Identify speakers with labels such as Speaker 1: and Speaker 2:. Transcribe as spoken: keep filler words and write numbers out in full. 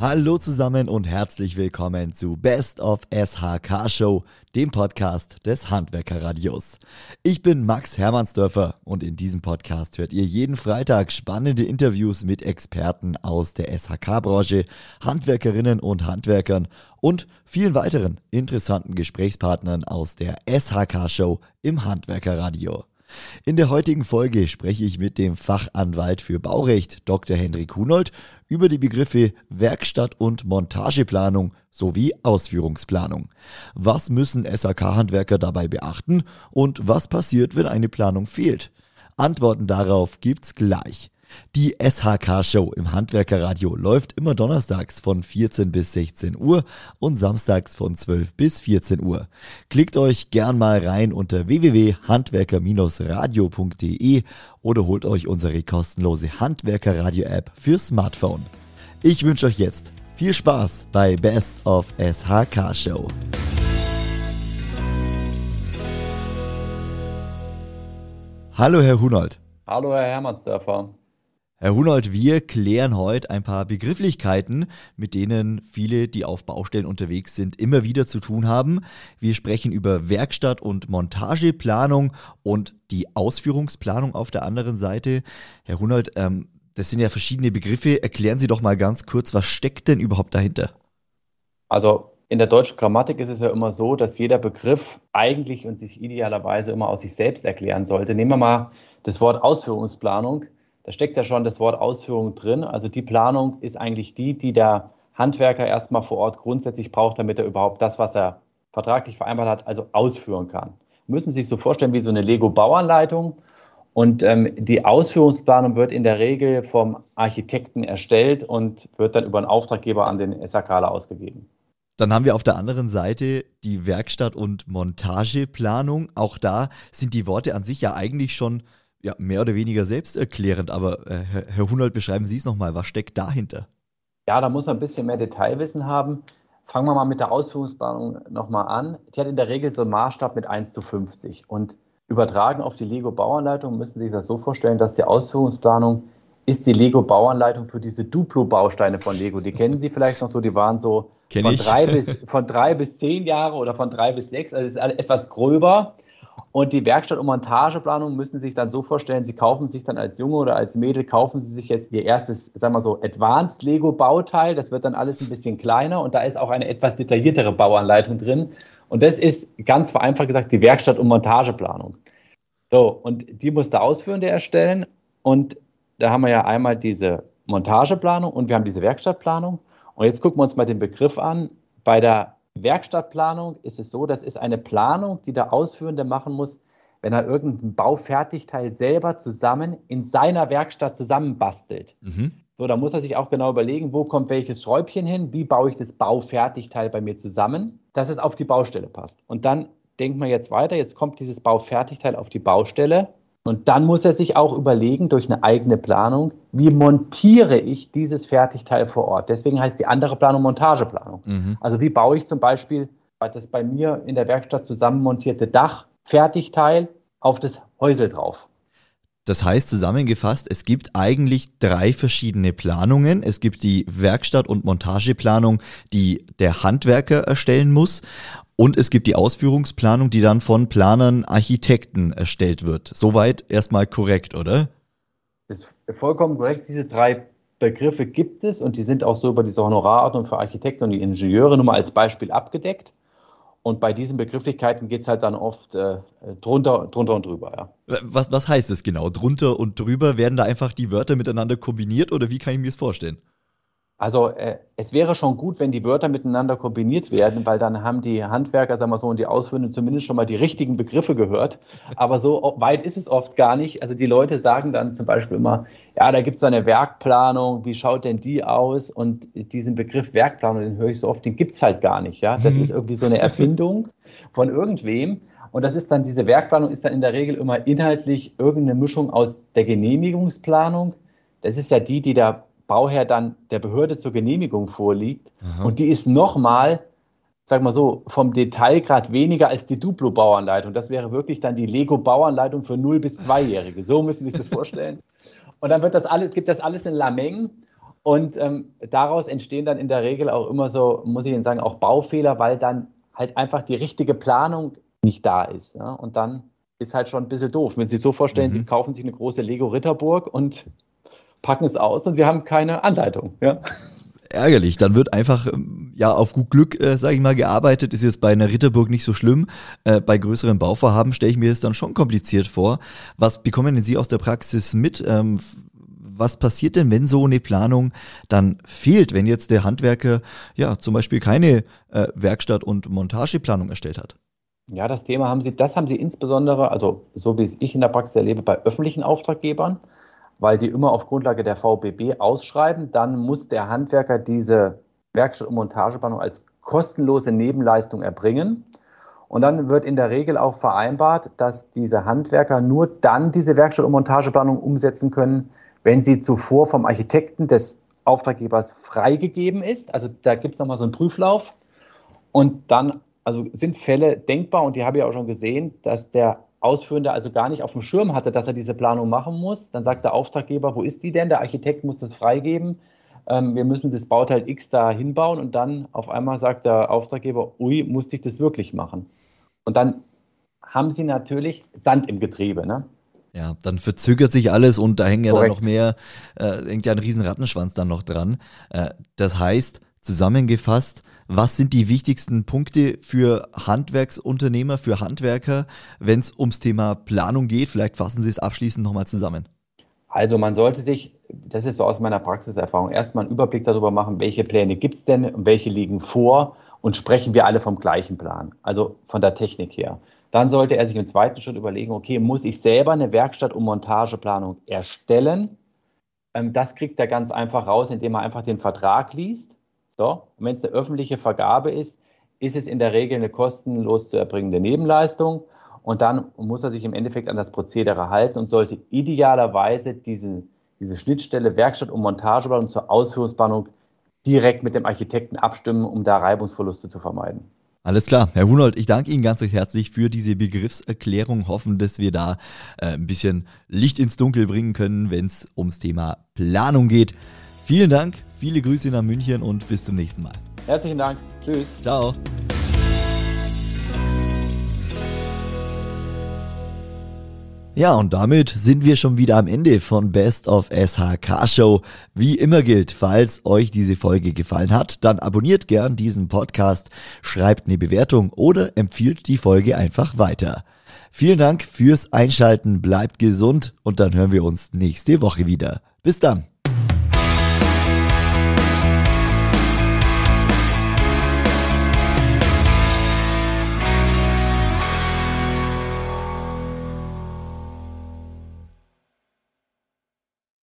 Speaker 1: Hallo zusammen und herzlich willkommen zu Best of S H K Show, dem Podcast des Handwerkerradios. Ich bin Max Hermannsdörfer und in diesem Podcast hört ihr jeden Freitag spannende Interviews mit Experten aus der S H K-Branche, Handwerkerinnen und Handwerkern und vielen weiteren interessanten Gesprächspartnern aus der S H K Show im Handwerkerradio. In der heutigen Folge spreche ich mit dem Fachanwalt für Baurecht Doktor Hendrik Hunold über die Begriffe Werkstatt- und Montageplanung sowie Ausführungsplanung. Was müssen S H K-Handwerker dabei beachten und was passiert, wenn eine Planung fehlt? Antworten darauf gibt's gleich. Die S H K-Show im Handwerkerradio läuft immer donnerstags von vierzehn bis sechzehn Uhr und samstags von zwölf bis vierzehn Uhr. Klickt euch gern mal rein unter w w w punkt handwerker Bindestrich radio punkt d e oder holt euch unsere kostenlose Handwerkerradio-App für Smartphone. Ich wünsche euch jetzt viel Spaß bei Best of S H K-Show. Hallo Herr Hunold.
Speaker 2: Hallo Herr Hermannsdörfer.
Speaker 1: Herr Hunold, wir klären heute ein paar Begrifflichkeiten, mit denen viele, die auf Baustellen unterwegs sind, immer wieder zu tun haben. Wir sprechen über Werkstatt- und Montageplanung und die Ausführungsplanung auf der anderen Seite. Herr Hunold, ähm, das sind ja verschiedene Begriffe. Erklären Sie doch mal ganz kurz, was steckt denn überhaupt dahinter?
Speaker 2: Also in der deutschen Grammatik ist es ja immer so, dass jeder Begriff eigentlich und sich idealerweise immer aus sich selbst erklären sollte. Nehmen wir mal das Wort Ausführungsplanung. Da steckt ja schon das Wort Ausführung drin. Also die Planung ist eigentlich die, die der Handwerker erstmal vor Ort grundsätzlich braucht, damit er überhaupt das, was er vertraglich vereinbart hat, also ausführen kann. Müssen Sie sich so vorstellen wie so eine Lego-Bauanleitung. Und ähm, die Ausführungsplanung wird in der Regel vom Architekten erstellt und wird dann über einen Auftraggeber an den SHKler ausgegeben.
Speaker 1: Dann haben wir auf der anderen Seite die Werkstatt- und Montageplanung. Auch da sind die Worte an sich ja eigentlich schon ja, mehr oder weniger selbsterklärend. Aber äh, Herr Hunold, beschreiben Sie es nochmal. Was steckt dahinter?
Speaker 2: Ja, da muss man ein bisschen mehr Detailwissen haben. Fangen wir mal mit der Ausführungsplanung nochmal an. Die hat in der Regel so einen Maßstab mit eins zu fünfzig. Und übertragen auf die Lego-Bauanleitung müssen Sie sich das so vorstellen, dass die Ausführungsplanung ist die Lego-Bauanleitung für diese Duplo-Bausteine von Lego. Die kennen Sie vielleicht noch so, die waren so von drei, bis, von drei bis zehn Jahre oder von drei bis sechs, also das ist etwas gröber. Und die Werkstatt- und Montageplanung müssen Sie sich dann so vorstellen, Sie kaufen sich dann als Junge oder als Mädel, kaufen Sie sich jetzt Ihr erstes, sagen wir so, Advanced Lego-Bauteil. Das wird dann alles ein bisschen kleiner und da ist auch eine etwas detailliertere Bauanleitung drin. Und das ist ganz vereinfacht gesagt die Werkstatt- und Montageplanung. So, und die muss der Ausführende erstellen. Und da haben wir ja einmal diese Montageplanung und wir haben diese Werkstattplanung. Und jetzt gucken wir uns mal den Begriff an. Bei der Werkstattplanung ist es so, das ist eine Planung, die der Ausführende machen muss, wenn er irgendein Baufertigteil selber zusammen in seiner Werkstatt zusammenbastelt. Mhm. So, da muss er sich auch genau überlegen, wo kommt welches Schräubchen hin, wie baue ich das Baufertigteil bei mir zusammen, dass es auf die Baustelle passt. Und dann denkt man jetzt weiter, jetzt kommt dieses Baufertigteil auf die Baustelle. Und dann muss er sich auch überlegen, durch eine eigene Planung, wie montiere ich dieses Fertigteil vor Ort. Deswegen heißt die andere Planung Montageplanung. Mhm. Also wie baue ich zum Beispiel das bei mir in der Werkstatt zusammenmontierte Dachfertigteil auf das Häusel drauf.
Speaker 1: Das heißt zusammengefasst, es gibt eigentlich drei verschiedene Planungen. Es gibt die Werkstatt- und Montageplanung, die der Handwerker erstellen muss. Und es gibt die Ausführungsplanung, die dann von Planern, Architekten erstellt wird. Soweit erstmal korrekt, oder?
Speaker 2: Das ist vollkommen korrekt. Diese drei Begriffe gibt es und die sind auch so über diese Honorarordnung für Architekten und die Ingenieure nur mal als Beispiel abgedeckt. Und bei diesen Begrifflichkeiten geht es halt dann oft äh, drunter, drunter und drüber. Ja.
Speaker 1: Was, was heißt das genau? Drunter und drüber? Werden da einfach die Wörter miteinander kombiniert oder wie kann ich mir das vorstellen?
Speaker 2: Also äh, es wäre schon gut, wenn die Wörter miteinander kombiniert werden, weil dann haben die Handwerker, sagen wir so, und die Ausführenden zumindest schon mal die richtigen Begriffe gehört. Aber so weit ist es oft gar nicht. Also die Leute sagen dann zum Beispiel immer, ja, da gibt es so eine Werkplanung, wie schaut denn die aus? Und diesen Begriff Werkplanung, den höre ich so oft, den gibt es halt gar nicht. Ja? Das ist irgendwie so eine Erfindung von irgendwem. Und das ist dann, diese Werkplanung ist dann in der Regel immer inhaltlich irgendeine Mischung aus der Genehmigungsplanung. Das ist ja die, die der Bauherr dann der Behörde zur Genehmigung vorliegt. Aha. Und die ist nochmal, sag mal so, vom Detailgrad weniger als die Duplo-Bauanleitung. Das wäre wirklich dann die Lego-Bauanleitung für null bis zweijährige. So müssen Sie sich das vorstellen. Und dann wird das alles, gibt das alles in Lameng. Und ähm, daraus entstehen dann in der Regel auch immer so, muss ich Ihnen sagen, auch Baufehler, weil dann halt einfach die richtige Planung nicht da ist. Ja? Und dann ist halt schon ein bisschen doof. Wenn Sie sich so vorstellen, mhm. Sie kaufen sich eine große Lego-Ritterburg und packen es aus und Sie haben keine Anleitung. Ja?
Speaker 1: Ärgerlich, dann wird einfach ja auf gut Glück, äh, sage ich mal, gearbeitet. Ist jetzt bei einer Ritterburg nicht so schlimm. Äh, bei größeren Bauvorhaben stelle ich mir das dann schon kompliziert vor. Was bekommen denn Sie aus der Praxis mit? Ähm, was passiert denn, wenn so eine Planung dann fehlt, wenn jetzt der Handwerker ja zum Beispiel keine äh, Werkstatt- und Montageplanung erstellt hat?
Speaker 2: Ja, das Thema haben Sie, das haben Sie insbesondere, also so wie es ich in der Praxis erlebe, bei öffentlichen Auftraggebern, weil die immer auf Grundlage der V B B ausschreiben. Dann muss der Handwerker diese Werkstatt- und Montageplanung als kostenlose Nebenleistung erbringen. Und dann wird in der Regel auch vereinbart, dass diese Handwerker nur dann diese Werkstatt- und Montageplanung umsetzen können, wenn sie zuvor vom Architekten des Auftraggebers freigegeben ist. Also da gibt es nochmal so einen Prüflauf. Und dann also sind Fälle denkbar, und die habe ich auch schon gesehen, dass der Ausführende also gar nicht auf dem Schirm hatte, dass er diese Planung machen muss. Dann sagt der Auftraggeber, wo ist die denn? Der Architekt muss das freigeben. Ähm, wir müssen das Bauteil X da hinbauen. Und dann auf einmal sagt der Auftraggeber, ui, musste ich das wirklich machen? Und dann haben sie natürlich Sand im Getriebe, ne?
Speaker 1: Ja, dann verzögert sich alles und da hängen ja
Speaker 2: Korrekt.
Speaker 1: dann noch mehr, äh, hängt ja ein riesen Rattenschwanz dann noch dran. Äh, das heißt, zusammengefasst, was sind die wichtigsten Punkte für Handwerksunternehmer, für Handwerker, wenn es ums Thema Planung geht? Vielleicht fassen Sie es abschließend nochmal zusammen.
Speaker 2: Also man sollte sich, das ist so aus meiner Praxiserfahrung, erstmal einen Überblick darüber machen, welche Pläne gibt es denn und welche liegen vor, und sprechen wir alle vom gleichen Plan, also von der Technik her. Dann sollte er sich im zweiten Schritt überlegen, okay, muss ich selber eine Werkstatt- und Montageplanung erstellen? Ähm, das kriegt er ganz einfach raus, indem er einfach den Vertrag liest. So, und wenn es eine öffentliche Vergabe ist, ist es in der Regel eine kostenlos zu erbringende Nebenleistung. Und dann muss er sich im Endeffekt an das Prozedere halten und sollte idealerweise diese, diese Schnittstelle Werkstatt- und Montageplanung zur Ausführungsplanung direkt mit dem Architekten abstimmen, um da Reibungsverluste zu vermeiden.
Speaker 1: Alles klar, Herr Hunold, ich danke Ihnen ganz recht herzlich für diese Begriffserklärung. Hoffen, dass wir da äh, ein bisschen Licht ins Dunkel bringen können, wenn es ums Thema Planung geht. Vielen Dank, viele Grüße nach München und bis zum nächsten Mal.
Speaker 2: Herzlichen Dank. Tschüss.
Speaker 1: Ciao. Ja, und damit sind wir schon wieder am Ende von Best of S H K Show. Wie immer gilt, falls euch diese Folge gefallen hat, dann abonniert gern diesen Podcast, schreibt eine Bewertung oder empfiehlt die Folge einfach weiter. Vielen Dank fürs Einschalten, bleibt gesund und dann hören wir uns nächste Woche wieder. Bis dann.